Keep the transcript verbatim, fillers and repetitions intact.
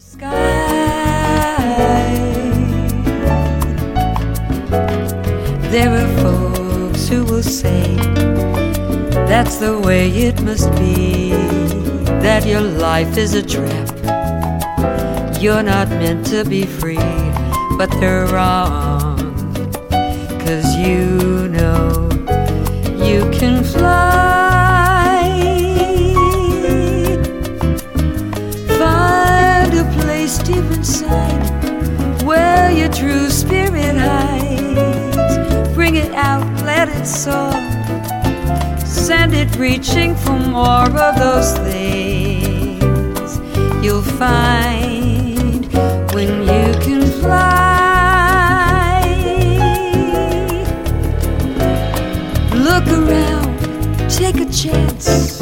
There are folks who will say that's the way it must be, that your life is a trap, you're not meant to be free. But they're wrong, 'cause you know you can fly. Find a place deep inside where your true spirit hides. Bring it out, let it soar. Send it reaching for more of those things you'll find when you can fly. Look around, take a chance.